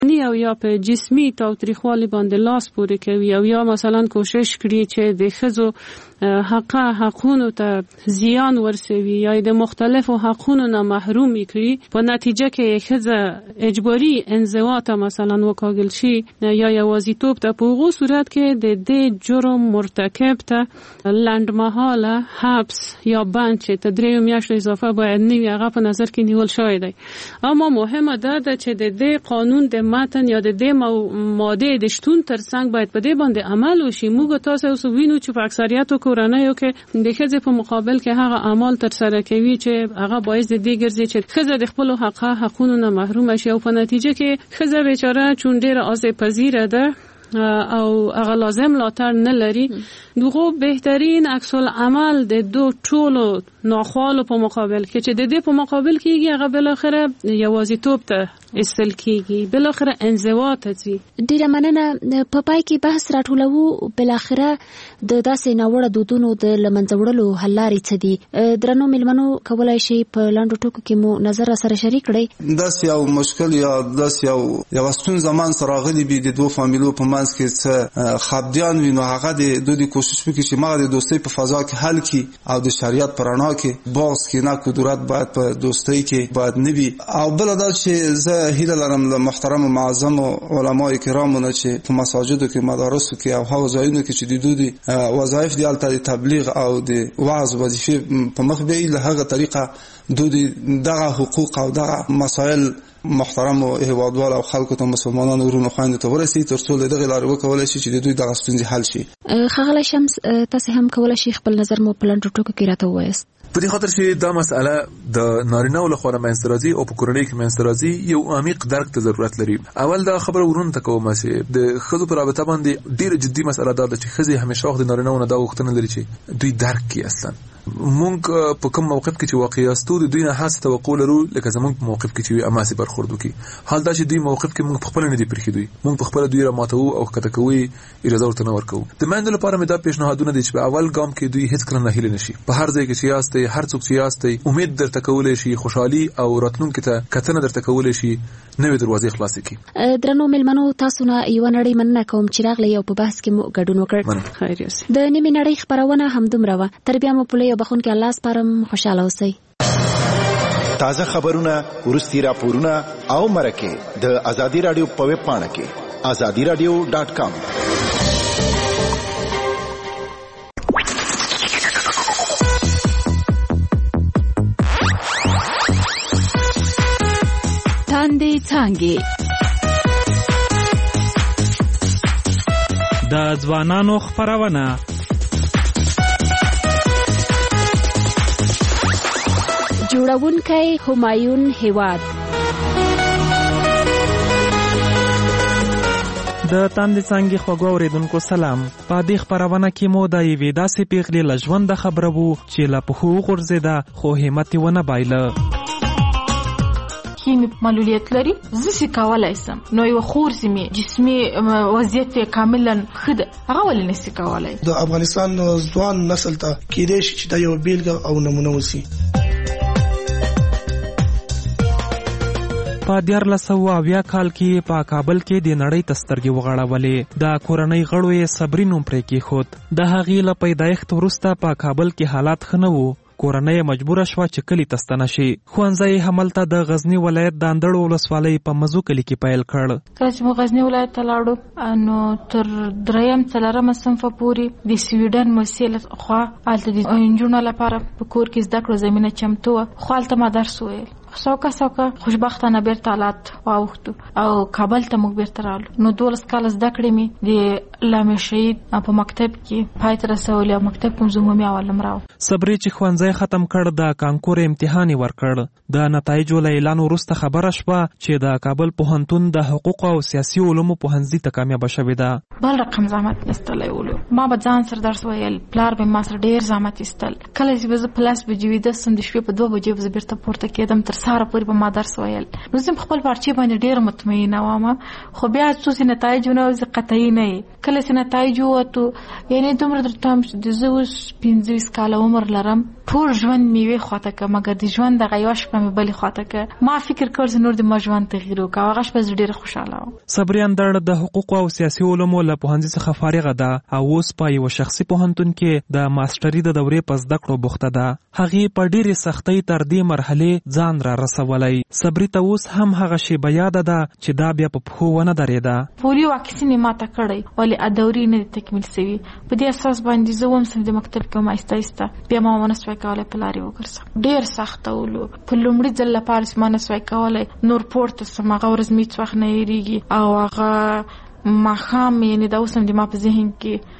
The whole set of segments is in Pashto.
او یا په جسمي تاوتریخوالي باندې لاس پورې کوي او یا مثلا کوشش کړي چې د ښځو حقونو ته زیان ورسوي یا د مختلفو حقونو نه محروم کړي، په نتیجه کې ښځه اجباري انزوا ته مثلا وکاږل شي یا یوازیتوب ته، په هغو صورت کې د دې جرم مرتکب ته لنډمهاله حبس یا بند چې ته 3 میاشتو اضافه باید نه وي هغه په نظر کې نیول شوی دی. اما مهمه ده چې د دې قانون د متن یا د دې ماده د شتون ترڅنګ باید په دې باندې عمل وشي. موږ تاسو اوس وینو چې په اکثریت کورنیو کې د ښځې په مقابل کې هغه اعمال ترسره کوي چې هغه باعث د دې ګرځي چې ښځه د خپل حقونو نه محروم شي او په نتیجه کې ښځه بیچاره چون ډېره آزاد پذیره ده او هغه لازم لاتر نه لري، دغه بهترین عکس العمل د دو ټولو ناخوالو په مقابل کې چې د دې په مقابل کېږي هغه بالاخره یوازیتوب ته استل کېږي، بالاخره انزوا ته ځي. ډیره مننه. په پای کې بحث راټولوو، بالاخره د داسې ناوړه دودونو د لمنځه وړلو حل لارې څه دي؟ درنو مېلمنو کولی شي په لنډو ټکو کې مو نظر سره شریک کړئ. داسې یو مشکل یا داسې یو ستونزه منځته راغلي وي د دوه فامیلو په منځ کې څه خپګان وي، نو هغه د دوی کوشش وکړي چې ما د دوستۍ په فضا کې حل کړي او د شریعت په رڼا کې باز کې نه قدرت باید په دوستۍ کې باید نه وي. او بل دا چې زه هیله لرم له محترم معظم علماء کرامو نه چې په مساجدو کې مدارسو کې او هغو ځایونو کې چې د دوی وظایف دي هلته د تبلیغ او د وعظ وظیفې په مخ بیایي، له هغه طریقه دوی دغه حقوق او دغه مسایل محترم او هیوادوال او خلکو ته مسلمانانو ورونو خويندو ته ورسي تر څو دغه لارې وکولای شي چې د دوی دغه ستونزې حل شي. ښاغلی شمس، تاسو هم کولای شي خپل نظر مو په لنډو ټکو کې راته ووایاست. په دې خاطر چې دا مسأله د نارینه‌و لخوا منځته راځي او په کورنۍ کې منځته راځي یو عمیق درک ته ضرورت لري. اول دا خبره ورونو ته کوم چې د ښځو په رابطه باندې ډیره جدي مسأله ده چې ښځې همیشه وخت د نارینه‌و نه دا غوښتنه لري چې دوی درک کړي. اصلا مونږ په کوم موقف کې چې واقع یاستو د دوی نه هڅه توقع لرو لکه زمونږ په موقف کې چې اماسي برخورد وکړي. حال دا چې دوی موقف کې مونږ خپل نه دی پرخي، دوی مونږ په خپل دوی را ماتو او کته کوي اجازه ورته نه ورکو. د مندل لپاره مې دا پیشنهادونه دي چې په اول ګام کې دوی هیڅ کله نه هیله نشي. په هر ځای کې چې یاستئ، هر څوک چې یاستئ، امید درته کولای شي، خوشحالي او راتلونکي ته کتنه درته کولای شي، نوې دروازې خلاصې کړي. درنو مېلمنو، تاسو نه یو نړۍ مننه کوم چې راغلی او په بحث کې مو ګډون وکړ. خیر یاست. د نیمې نړۍ خبرونه همدومره وه. تر بیا مو په لوی بخون کې الله سپارم. خوشاله اوسئ. تازه خبرونه، وروستي راپورونه او مرکې د ازادي رادیو په ویب پاڼه کې azadiradio.com. تاندې څانګې د ځوانانو خبرونه، جوړونکی همایون هیواد. د تاندې څانګې خوږو اوریدونکو سلام. په دې خبرونه کې مو د یوې داسې پیغلې له ژونده خبره وو چې له پښو غورځېده خو همت یې ونه بایله. کیمی معلولیت لري، زه څه کولای سم، نو یو خور سیمه جسمي وضعیت کاملا خد هغه ولې نشي کولای. د افغانستان ځوان نسل ته کېدای شي چې دا یو بیلګه او نمونه وسی. په 1480 کال کې په کابل کې د نړۍ تسترګې وغړولې. د کورنۍ غړو یې صبري نوم پرې کېښود. د هغې له پیدایښت وروسته په کابل کې حالات ښه نه وو. کورنۍ مجبوره شوه چې کلي ته ستنه شي. ښوونځی هملته د غزني ولایت د اندړو ولسوالۍ په مزو کلي کې پیل کړ. کله چې موږ غزني ولایت ته لاړو نو تر 3-4 صنفه پورې د سویډن مسیل خوا هلته د نجونو لپاره په کور کې زده کړو زمینه چمتو وه، خو هلته ما درس ویل. سوکا خوشبختانه بیرته حالات واوښتو او کابل ته موږ بیرته رالو. نو 12 کاله زده کړې مې د علامه شهید په مکتب کې پای ته رسولې او مکتب کوم زمومي اولم راو. صبري چې ښوونځی ختم کړ د کانکور امتحان یې ورکړ. د نتایجو له اعلان وروسته خبره شوه چې د کابل پوهنتون د حقوق او سیاسي علومو پوهنځي ته کامیابه شوې ده. بل رقم زحمت ایستلی ولو. ما به ځان سره درس ویل، پلار به ما سره ډېر زحمت ایستل. کله چې به زه پلاس بجې ویده سم د شپې په 2 بجې به زه بیرته پورته کېدم تر ساره پورې په ما درس ویل. نو زه خپل پارچې باندې ډېر مطمئنه وم، خو بیا څه نتایجونه قطعي نه کله چې نتایج وته یعنی دومره درته د زه اوس 25 کاله عمر لرم، ټول ژوند میوه خواته که مګر د ژوند د غیاش په مې بلې خواته که ما فکر کړ چې نور د ما ژوند تغییر وکړ. هغه شپه زه ډېره خوشحاله وم. صبري اندړ د حقوق او سیاسي علومو له پوهنځي څخه فارغه ده او اوس په یو شخصي پوهنتون کې د ماستري د دورې په زده کړو بوخته ده. هغې په ډېرې سختۍ تر دې مرحلې ځان را رسولی. صبري ته اوس هم هغه شیبه یاده ده چې دا بیا په پښو ونه درېده. پولیو واکسین یې ماته کړی ولې دورې نه تکمیل سوي. په دې اساس باندې زه هم د مکتب کې آهسته آهسته بیا ما ونه سوای کولی په لارې وګرځم. ډېر سخته ولو په لومړي ځل لپاره ما نه سوای کولی نور پورته سم. هغه ورځ مې هېڅ وخت نه هېرېږي او هغه ماښام یعنې دا اوس هم د ما په ذهن کې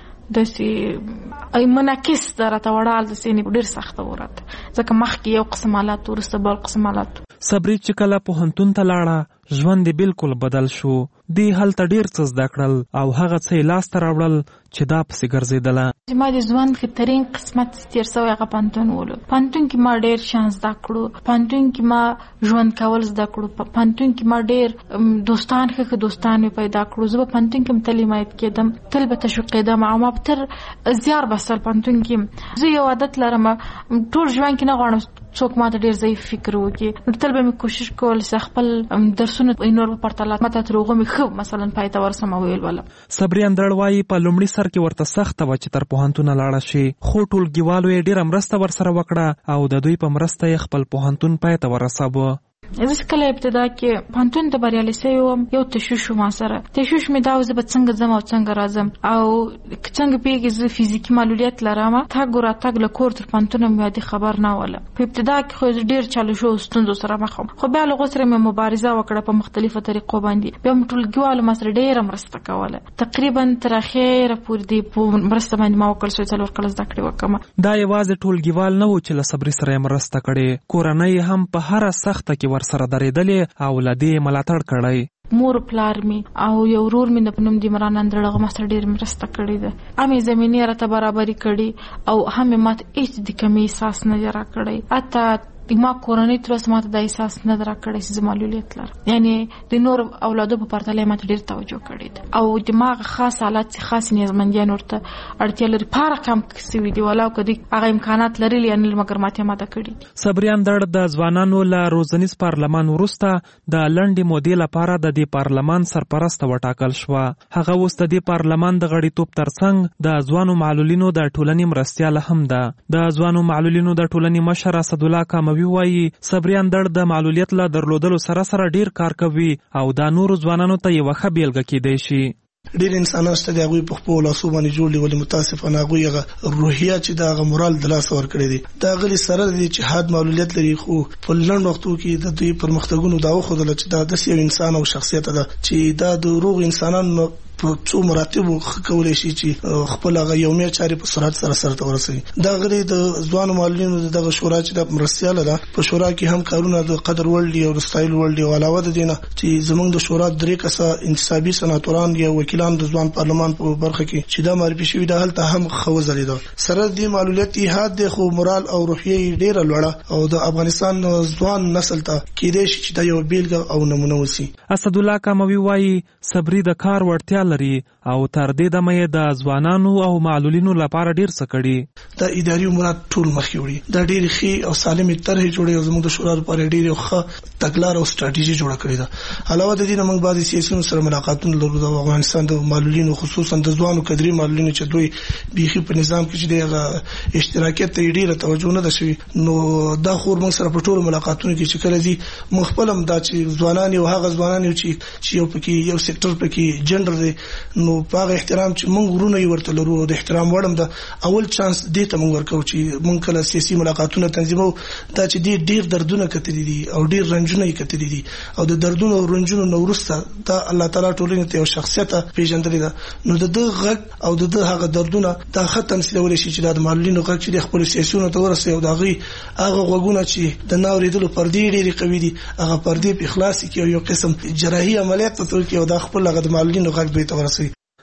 داسې منعکس ده راته وړال داسې یعنې ډېر سخته وراته ځکه مخکې یو قسم حالات وروسته بل قسم حالات. صبري چې کله پوهنتون ته لاړه ژوند یې بالکل بدل شو. دې هلته ډېر څه زده کړل او هغه څه یې لاسته راوړل چې دا پسې ګرځېدله. ما د ژوند ښه ترین قسمت تېر سوی هغه پوهنتون ولو. پوهنتون کې ما ډېر شیان زده کړو، پوهنتون کې ما ژوند کول زده کړو، پوهنتون کې ما ډېر دوستان ښه دوستان مې پیدا کړو. زه به پوهنتون کې تل حمایت کېدم، تل به تشویقېدم او ما به تر زیار بسل پوهنتون کې. زه یو عادت لرم ټول ژوند کې نه غواړم څوک ما ته ډېر ضعیف فکر وکړي. نو تل به مې کوشش کول چې خپل درسونه نور په پرتله ماته تر هغو مې ښه مثلا پای ته ورسم او ویل ولم. صبري اندړ وایي په لومړي سر کې ورته سخته وه چې تر پوهنتونه لاړه شي، خو ټولګیوالو یې ډېره مرسته ورسره وکړه او د دوی په مرسته یې خپل پوهنتون پای ته ورساوه. زه کله ابتدا کې پوهنتون ته بریالۍ سوی وم، یو تشویش و ما سره. تشویش مې دا و زه به څنګه ځم او څنګه راځم او څنګه پوهېږې زه فزیکي معلولیت لرم. تګ و راتګ له کور تر پوهنتونه مې عادي خبر نه وله. په ابتدا کې خو زه ډېر چالشو او ستونزو سره مخ وم، خو بیا له هغو سره مې مبارزه وکړه په مختلفو طریقو باندې. بیا مې ټولګیوالو ما سره ډېره مرسته کوله، تقریبا تر اخره پورې دې په مرسته باندې ما وکړل چې 4 کاله زده کړې وکړم. دا یوازې ټولګیوال نه و چې له صبري سره یې مرسته کړې، کورنۍ هم په هره سخته کې ورسره درېدلې او له دې ملاتړ کړی. مور پلار می او یو ورور می د پنوم د عمران اندړ هغه ما سره ډېر مرسته کړې ده. همې زمینې راته برابري کړي او همې ماته هېڅ د کمۍ احساس نه دی راکړی. حتی ما کورنۍ تر اوسه ماته د احساس نه ده راکړی چې زه معلولیت لرم. یعنې د نور اولادو په پرتله ماته ډېر توجه کړې ده او د ما هغه خاص حالات چې خاصې نیازمندیان ورته اړتیا لري پاره کم سوي دي ولا که دوی هغه امکانات لري یا نه مګر ماته ماته کړي. صبري اندړ د ځوانانو له روزنیز پارلمان وروسته د لنډې مودې لپاره د دې پارلمان سرپرسته وټاکل شوه. هغه اوس د دې پارلمان د غړیتوب ترڅنګ د ځوانو معلولینو د ټولنې مرستیاله هم ده. د ځوانو معلولینو د ټولنې مشر اسدالله کاموي وایي صبري اندړ د معلولیت له درلودلو سره سره ډیر کار کوي او دا نورو ځوانانو ته یوه ښه بیلګه کیدی شي. ډېر انسانان شته د هغوی په خپلو لاسو باندې جوړ دي، ولې متاسفانه هغوی هغه روحیه چې د هغه مورال د لاسه ورکړی دی د هغه سره دی چې حد معلولیت لري، خو په لنډ وختو کې د دوی پرمختګونو دا وښودله چې دا داسې یو انسان او شخصیت ده چې دا د روغ انسانانو په څو مراتبو کولی شي چې خپل هغه یومي چارې په سرعت سره سرته ورسوي. دا غړي د ځوانو معلولینو دغه شورا چې د مرستیاله ده په شورا کې هم کارونه د قدر وړ دي او د ستایلو وړ دي او علاوه د دې نه چې زموږ د شورا 3 کسه انتصابي سناتوران یا وکیلان د ځوان پارلمان په برخه کې چې دا معرفي شوي ده هلته هم ښه وځلېده. سره د معلولیت ایحاد دی خو مورال او روحیه ډېره لوړه او د افغانستان ځوان نسل ته کېدای شي چې دا یو بیلګه او نمونه وسي. اسدالله کاموي وایي صبري د کار وړتیا لري او تر دې دمه یې د ځوانانو او معلولینو لپاره ډیر څه کړي. د اداري امورات ټول مخکې وړي، دا ډېرې ښې او سالمې طرحې جوړې او زموږ د شورا لپاره ډېرې ښه تګلاره او سټراټیژي جوړه کړې ده. علاوه د دې نه موږ بعضې سیاسیونو سره ملاقاتونه لرو د افغانستان د معلولینو خصوصا د ځوانو کدري معلولینو چې دوی بیخي په نظام کې چې د هغه اشتراکیت ته ډېره توجه نه ده شوې. نو دا خو موږ سره په ټولو ملاقاتونو کې چې کله ځي موږ خپل هم دا چې ځوانان یو هغه ځوانان یو چې یو پکې یو سېکټر پکې جنډر دی نو په هغه احترام چې موږ ورونه یې ورته لرو د احترام وړم ده اول چانس دې ته موږ ورکوو چې موږ کله سیاسي ملاقاتونه تنظیمو دا چې دې ډېر دردونه کتلي دي او ډېر رنجونه یې کتلي دي او د دردونو او رنجونو نه وروسته دا الله تعالی ټولنې ته یو شخصیت پیژندلې ده نو د ده غږ او د ده هغه دردونه دا ښه تمثیلولی شي چې دا د معلولینو غږ چې د خپلو سیاسیونو ته ورسوي او د هغوی هغه غوږونه چې د نه اورېدلو پردې ډېرې قوي دي هغه پردې په خلاصې کړي او یو قسم جراحي عملیات ته تور کړي او دا خپل هغه د معلولینو غږ دوی ته ورسوي.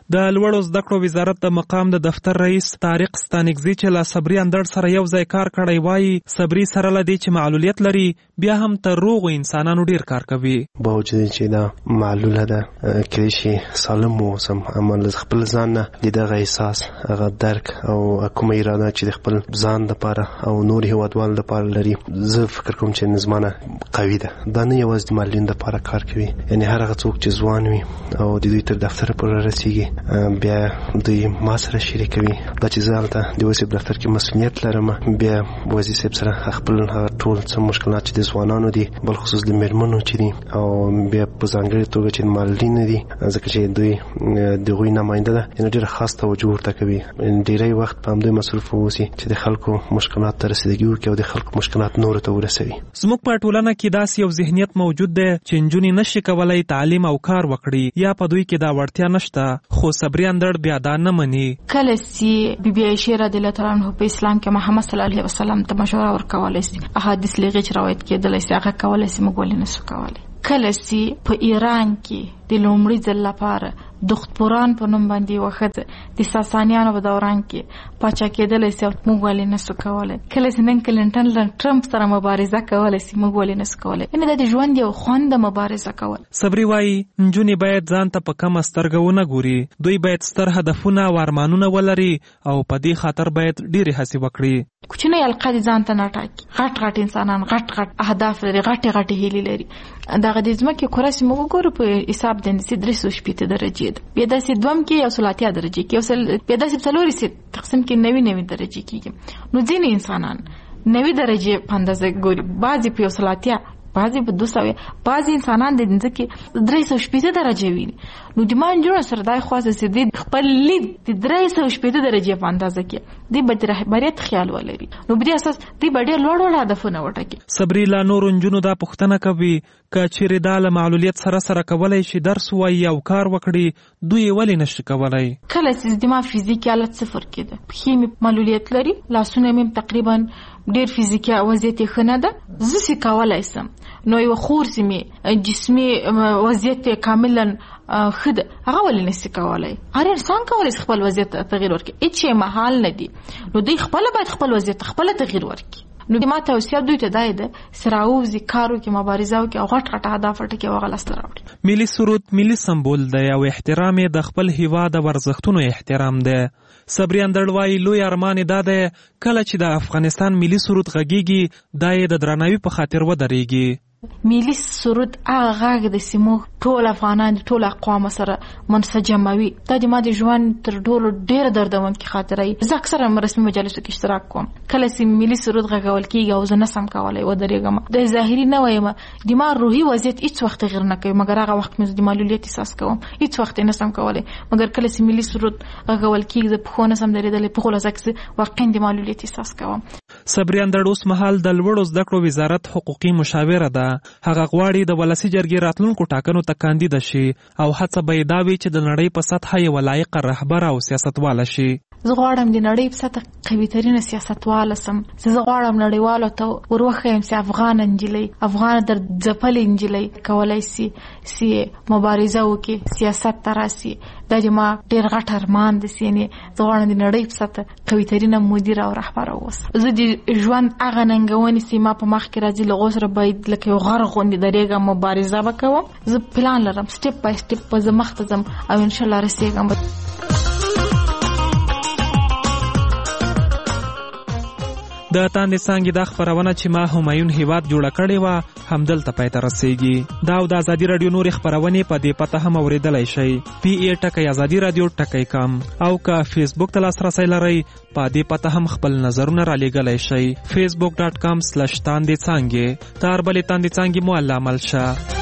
د لوړو زده کړو وزارت د مقام د دفتر رئیس طارق ستانکزي چې له صبري اندړ سره یو ځای کار کړی وایي صبري سره له دې چې معلولیت لري بیا هم تر روغو انسانانو ډیر کار کوي. باوجود چې دا معلوله ده کېدای شي سالم واوسم، اما له خپل ځان نه د دغه احساس هغه درک او کومه اراده چې د خپل ځان دپاره او نور هیوادوالو دپاره لري، زه فکر کوم چې نظمانه قوي ده. دا نه یوازې د معلولینو دپاره کار کوي، یعنې هر هغه څوک چې ځوان وي او د دوی تر دفتر پورې رسیږي بیا دوی ما سره شریکوي. دا چې زه هلته د وصي په دفتر کې مسؤلیت لرم، بیا وزیر صاحب سره خپل هغه ټول څه مشکلات چې د ځوانانو دي، بل خصوص د میرمنو چې دي، او بیا په ځانګړې توګه چې معلولین دي، ځکه چې دوی د هغوی نماینده ده، یعنې ډېره خاص توجه ورته کوي. ډېری وخت په همدوی مصروف واوسي چې د خلکو مشکلات ته رسیدګي وکړي او د خلکو مشکلات نورو ته ورسوي. زموږ په ټولنه کې داسې یو ذهنیت موجود دی چې نجونې نشي کولی تعلیم او کار وکړي، یا په دوی کې دا وړتیا نشته، خو صبري اندړ بیا دا نه مني. کله چې بی بی عائشہ رضی الله تعالی عنها په اسلام کې محمد صلی الله علیه وسلم ته مشوره ورکولای شي، احادیث لږه چې روایت کېدلی شي هغه کولای شي، موږ ولې نشو کولی. کله چې په ایران کې د لومړي ځل لپاره دختپوران په نوم باندې یوه ښځه د ساسانیانو په دوران کې پاچا کېدلی شي، موږ ولې نشو کولی. کله چې نن کلینټن له ټرمپ سره مبارزه کولی شي، موږ ولې نشو کولی. یعنې دا د ژوند یو خوند د مبارزه کول. صبري وایي نجونې باید ځان ته په کمه سترګه ونه ګوري، دوی باید ستر هدفونه او ارمانونه ولري او په دې خاطر باید ډېرې هڅې وکړي. کوچنی حلقه دې ځان ته نه ټاکي. غټ انسانان غټ اهداف لري، غټې هیلې لري. دغه د ځمکې کره چې موږ ګورو په حساب د 360 درجې ده، بیا داسې دوم کې یو سل اتیا درجې کې، بیا داسې په څلوري سي تقسیم کې 90 درجې کېږي. نو ځینې انسانان 90 درجې په اندازه ګوري، بعضې په یو سل اتیا، بعضې په 200، بعضې انسانان د ځمکې 360 درجې ویني. نو د مانجوړو سره دا خواسته چې د خپل لید د 360 درجې په اندازه کې د به رهبریت خیال ولري، نو په دې اساس د به ډېر لوړ هدفونه وټاکي. صبري لا نورو نجونو دا پوښتنه کوي که چیرې دا له معلولیت سره کولی شي درس ووایي او کار وکړي، دوی یې ولې نشي کولی؟ کله چې زما فزیکي حالت صفر کېده، پښې مې معلولیت لري، لاسونه مې تقریبا ډېر فزیکي وضعیت یې ښه نه ده، زه سې کولی شم. نو یو خورځې مې جسمي وضعیت یې کاملا ښه ده، هغه ولې نشي کولی؟ هر انسان کولی شي خپل وضعیت تغییر ورکړي، هېڅ شی محال نه دي. نو دوی خپله باید خپل وضعیت خپله تغییر ورکړي. نو ما توصیه دوی ته دا ده چې راووځي، کار وکړي، مبارزه وکړي او غټ اهداف وټاکي او هغه لاسته راوړي. ملي سرود ملي سمبول دی او احترام یې د خپل هیواد او ارزښتونو احترام دی. صبري اندړ وایي لوی ارمان دا دی کله چې د افغانستان ملي سرود غږیږي دا یې د درناوي په خاطر ودرېږي. ملي سرود هغه غږ د سیمو ټول افغانان د ټول اقوام سره منسجموي. دا د ما د ژوند تر ټولو ډېره دردونکې خاطره وي. زه اکثره رسمي مجالسو کې اشتراک کوم، کله چې ملي سرود غږول کېږي او زه نسم کولی ودرېږم. د ظاهري نه وایم، د ما روحي وضعیت هېڅ وخت تغیر نه کوي، مګر هغه وخت مې د معلولیت احساس کوم، هېڅ وخت یې نسم کولی. مګر کله چې ملي سرود غږول کېږي د پښو نسم درېدلی، پښو له ځای کې واقعا د معلولیت احساس کوم. صبري اندړ اوس مهال د لوړو زده کړو وزارت حقوقي مشاوره ده. هغه غواړي د ولسي جرګې راتلونکو ټاکنو ته کاندیده شي او هڅه به یې دا وي چې د نړۍ په سطحه یوه لایقه رهبره او سیاستواله شي. زه غواړم د نړۍ په سطح قوي ترینه سیاستواله سم. زه غواړم نړیوالو ته وروښیم چې افغان نجلۍ، افغان در ځپلې نجلۍ کولی سي مبارزه وکړي، سیاست ته راسي. دا د ما ډېر غټ ارمان دی. یعنې زه غواړم د نړۍ په سطح قوي ترینه مدیره او رهبره اوسم. زه د ژوند هغه ننګونې چې ما په مخ کې راځي له هغو سره باید لکه یو غر غوندې درېږم، مبارزه به کوم. زه پلان لرم، سټپ بای سټپ به زه مخته ځم او انشاءالله رسېږم. د تاندې څانګې دا خپرونه چې ما همایون هیواد جوړه کړې وه همدلته پای ته رسېږي. دا او د ازادي راډیو نورې خپرونې په دې پته هم اورېدلی شئ، PA @azadi-radio.com، او که فیسبوک ته لاسرسی لرئ په دې پته هم خپل نظرونه رالیږلی شئ، facebook.com/تاندې څانګې. تر بلې تاندې څانګې مو الله مل شه.